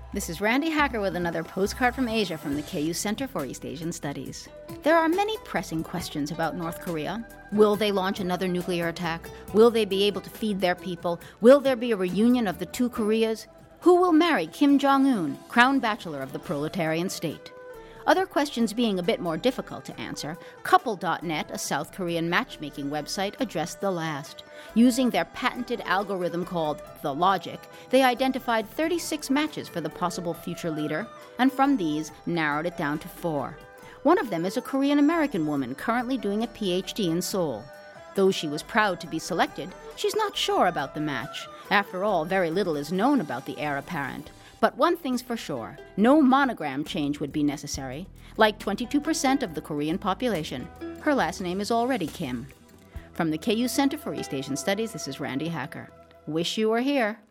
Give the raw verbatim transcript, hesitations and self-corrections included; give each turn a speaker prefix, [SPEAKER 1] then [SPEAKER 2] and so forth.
[SPEAKER 1] This is Randy Hacker with another postcard from Asia from the K U Center for East Asian Studies. There are many pressing questions about North Korea. Will they launch another nuclear attack? Will they be able to feed their people? Will there be a reunion of the two Koreas? Who will marry Kim Jong-un, crown bachelor of the proletarian state? Other questions being a bit more difficult to answer, Couple dot net, a South Korean matchmaking website, addressed the last. Using their patented algorithm called The Logic, they identified thirty-six matches for the possible future leader, and from these, narrowed it down to four. One of them is a Korean-American woman currently doing a P H D in Seoul. Though she was proud to be selected, she's not sure about the match. After all, very little is known about the heir apparent. But one thing's for sure, no monogram change would be necessary. Like twenty-two percent of the Korean population, her last name is already Kim. From the K U Center for East Asian Studies, this is Randy Hacker. Wish you were here.